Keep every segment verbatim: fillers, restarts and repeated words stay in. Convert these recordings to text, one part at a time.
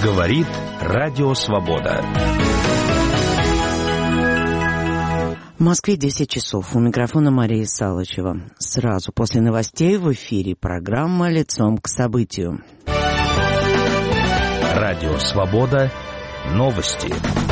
Говорит Радио Свобода. В Москве десять часов. У микрофона Мария Салычева. Сразу после новостей в эфире программа «Лицом к событию». Радио Свобода. Новости.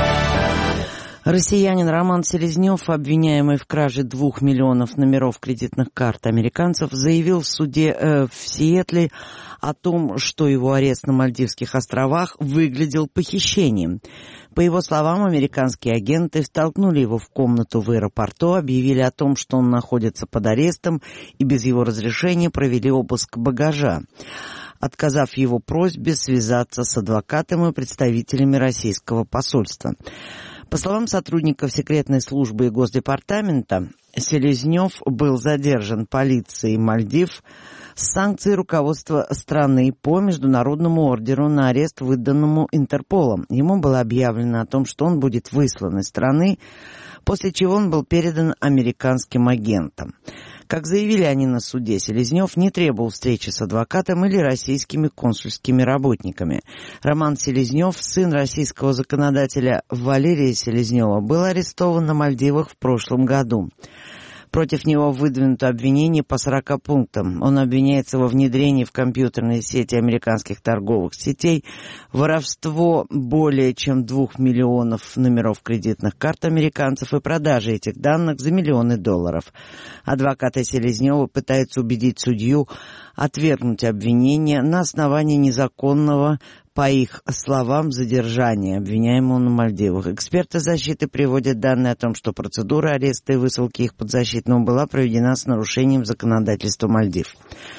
Россиянин Роман Селезнев, обвиняемый в краже двух миллионов номеров кредитных карт американцев, заявил в суде э, в Сиэтле о том, что его арест на Мальдивских островах выглядел похищением. По его словам, американские агенты втолкнули его в комнату в аэропорту, объявили о том, что он находится под арестом, и без его разрешения провели обыск багажа, отказав его просьбе связаться с адвокатом и представителями российского посольства. По словам сотрудников секретной службы и Госдепартамента, Селезнев был задержан полицией Мальдив с санкцией руководства страны по международному ордеру на арест, выданному Интерполом. Ему было объявлено о том, что он будет выслан из страны, после чего он был передан американским агентам. Как заявили они на суде, Селезнев не требовал встречи с адвокатом или российскими консульскими работниками. Роман Селезнев, сын российского законодателя Валерия Селезнева, был арестован на Мальдивах в прошлом году. Против него выдвинуто обвинение по сорока пунктам. Он обвиняется во внедрении в компьютерные сети американских торговых сетей, воровство более чем двух миллионов номеров кредитных карт американцев и продаже этих данных за миллионы долларов. Адвокаты Селезнева пытаются убедить судью отвергнуть обвинение на основании незаконного, по их словам, задержания обвиняемого на Мальдивах. Эксперты защиты приводят данные о том, что процедура ареста и высылки их подзащитного была проведена с нарушением законодательства Мальдив.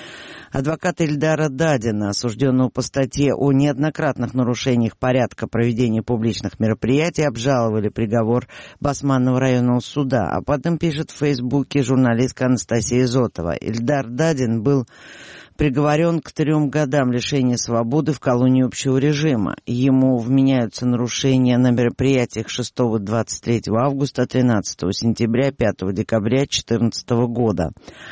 Адвокат Ильдара Дадина, осужденного по статье о неоднократных нарушениях порядка проведения публичных мероприятий, обжаловали приговор Басманного районного суда. Об этом пишет в Фейсбуке журналистка Анастасия Зотова. Ильдар Дадин был приговорен к трем годам лишения свободы в колонии общего режима. Ему вменяются нарушения на мероприятиях шестого-двадцать третьего августа, тринадцатого сентября, пятого декабря две тысячи четырнадцатого года.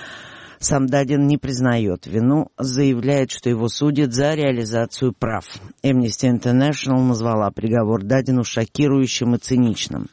Сам Дадин не признает вину, заявляет, что его судят за реализацию прав. Amnesty International назвала приговор Дадину шокирующим и циничным.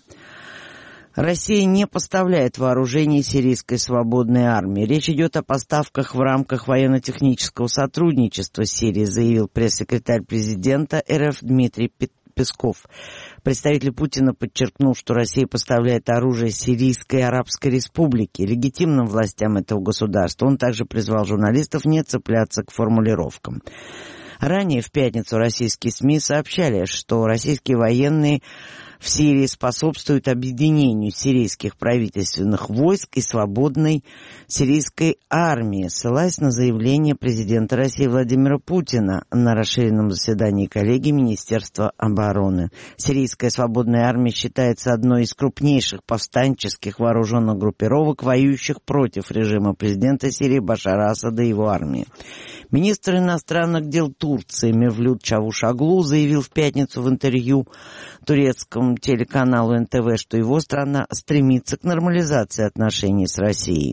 Россия не поставляет вооружений сирийской свободной армии. Речь идет о поставках в рамках военно-технического сотрудничества с Сирией, заявил пресс-секретарь президента РФ Дмитрий Песков. Представитель Путина подчеркнул, что Россия поставляет оружие Сирийской Арабской Республике, легитимным властям этого государства. Он также призвал журналистов не цепляться к формулировкам. Ранее в пятницу российские СМИ сообщали, что российские военные в Сирии способствуют объединению сирийских правительственных войск и свободной сирийской армии, ссылаясь на заявление президента России Владимира Путина на расширенном заседании коллегии Министерства обороны. Сирийская свободная армия считается одной из крупнейших повстанческих вооруженных группировок, воюющих против режима президента Сирии Башара Асада и его армии. Министр иностранных дел Турции Мевлют Чавушоглу заявил в пятницу в интервью турецкому телеканалу эн тэ вэ, что его страна стремится к нормализации отношений с Россией.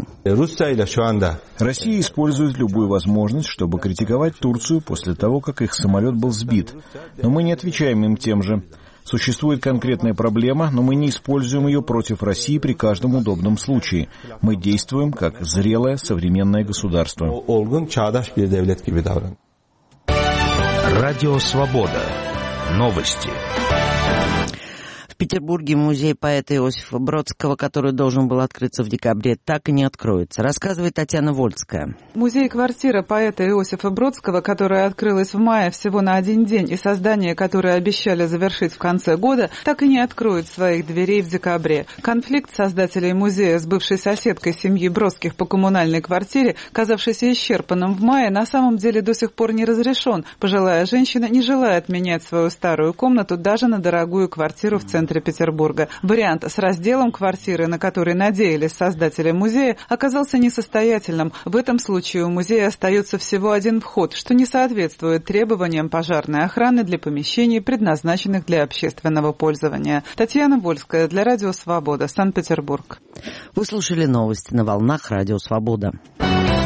Россия использует любую возможность, чтобы критиковать Турцию после того, как их самолет был сбит. Но мы не отвечаем им тем же. Существует конкретная проблема, но мы не используем ее против России при каждом удобном случае. Мы действуем как зрелое современное государство. Радио Свобода. Новости. В Петербурге музей поэта Иосифа Бродского, который должен был открыться в декабре, так и не откроется, рассказывает Татьяна Вольская. Музей-квартира поэта Иосифа Бродского, которая открылась в мае всего на один день, и создание, которое обещали завершить в конце года, так и не откроет своих дверей в декабре. Конфликт создателей музея с бывшей соседкой семьи Бродских по коммунальной квартире, казавшийся исчерпанным в мае, на самом деле до сих пор не разрешен. Пожилая женщина не желает менять свою старую комнату даже на дорогую квартиру в центре Петербурга. Вариант с разделом квартиры, на который надеялись создатели музея, оказался несостоятельным. В этом случае у музея остается всего один вход, что не соответствует требованиям пожарной охраны для помещений, предназначенных для общественного пользования. Татьяна Вольская для Радио Свобода, Санкт-Петербург. Вы слушали новости на волнах Радио Свобода.